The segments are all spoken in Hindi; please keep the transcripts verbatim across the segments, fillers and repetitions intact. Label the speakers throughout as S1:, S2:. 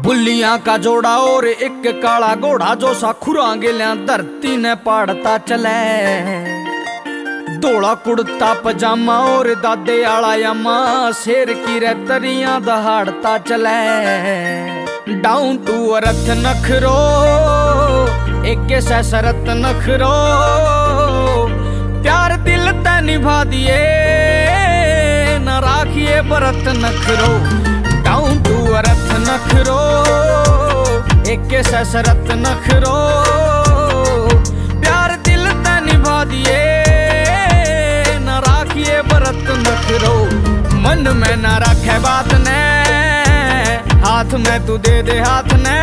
S1: बुल्लियां का जोड़ा और एक काला घोड़ा जो सा खुरांगेलिया धरती ने पाड़ता चले। धोला कुड़ता पजामा और दादे आला यामा शेर की रेतरियां दहाड़ता चले। डाउन टू अर्थ नखरो एक से सरत नखरो प्यार दिल ते निभा दिए न राखिए बरत नखरो। डाउन टू अर्थ नखरो एक से सरत नखरो प्यार दिल ते निभा दिए न राखिए बरत नखरो। मन में न रखे बात ने हाथ में तू दे दे हाथ ने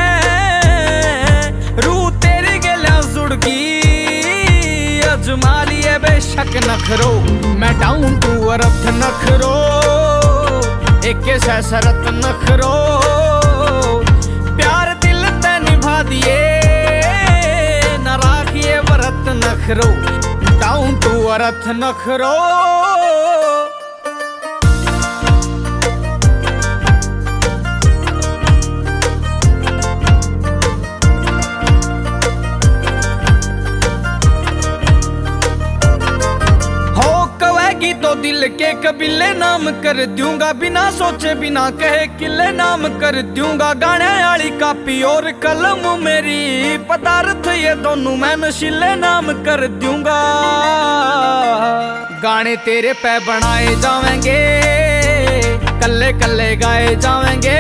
S1: रू तेरी गलियां जुड़गी अजमा लिए बेशक नखरो। मैं डाउन टू अर्थ नखरो एक से सरत नखरो प्यार दिल ते निभा दिए न राखिए बरत नखरो। Down to earth नखरो। तो दिल के कबीले नाम कर दूंगा बिना सोचे बिना कहे किले नाम कर दूंगा। गाने वाली कापी और कलम मेरी पदार्थ ये दोनों मैं नशीले नाम कर दूंगा। गाने तेरे पे बनाए जावेंगे कल्ले कल्ले गाए जावेंगे।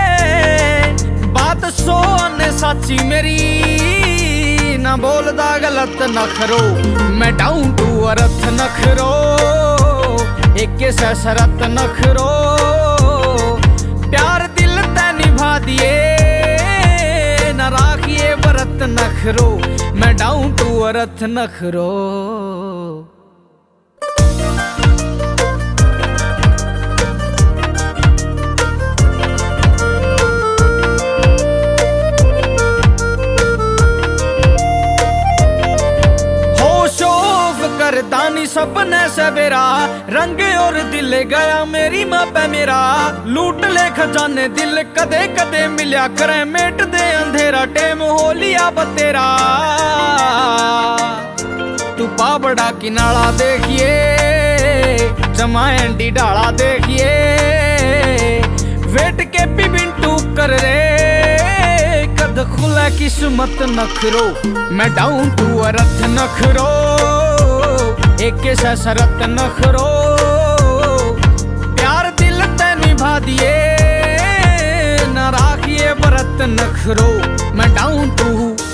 S1: बात सो ने साची मेरी ना बोलदा गलत नखरो। मैं डाउन टू अर्थ नखरो एक से सरत नखरो प्यार दिल ते निभा दिए न राखिए बरत नखरो। मैं डाउन टू अर्थ नखरो। दानी सपने सवेरा रंग और दिल गया मेरी माँ पे मेरा। लूट ले खजाने दिल कदे कदे मिल्या करे मेट दे अंधेरा टेम हो लिया बतेरा। तू पाबड़ा किनारा देखिए जमाएंडी डाला देखिए वेट के पी बिंटू कर रे कद खुला किस्मत नखरो। मैं डाउन टू अर्थ नखरो एक से सरत नखरो प्यार दिल ते निभा दिए न राखिए बरत नखरो। मैं डाउन टू